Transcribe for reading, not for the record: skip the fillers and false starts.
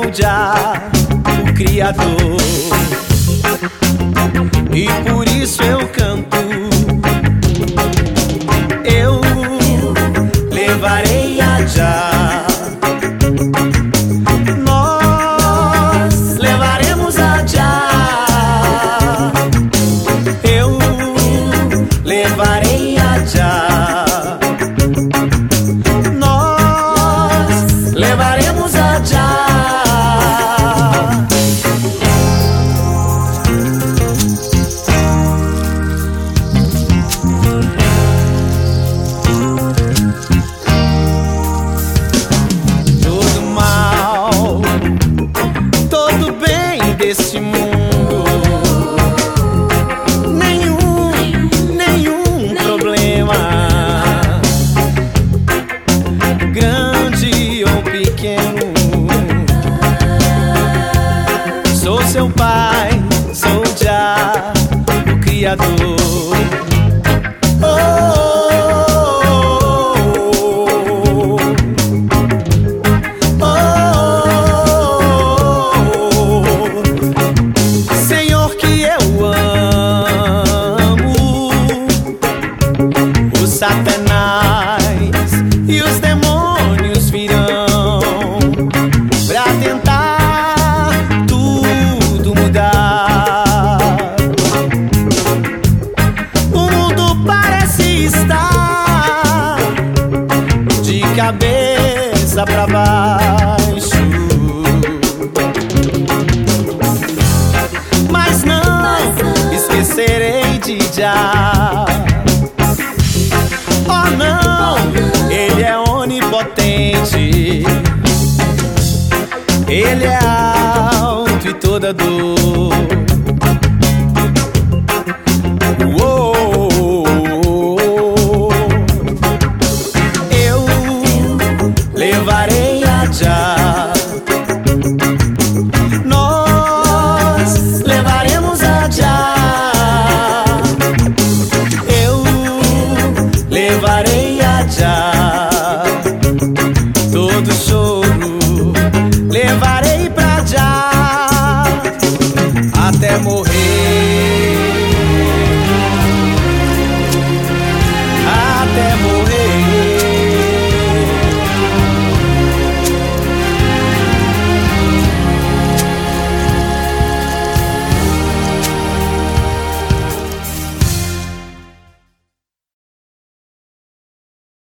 Jah, o Criador, e por isso eu canto. Eu levarei a Jah, nós levaremos a Jah. Eu levarei a Jah, nós levaremos a Jah. Desse mundo, nenhum problema, grande ou pequeno. Sou seu pai, sou Jah, o Criador. Satanás e os demônios virão pra tentar tudo mudar. O mundo parece estar de cabeça pra baixo, mas não esquecerei de Jah. Oh não, ele é onipotente, ele é alto e toda dor. Eu levarei a Jah, nós levaremos a Jah. Eu levarei a Jah, todo choro levarei pra Jah.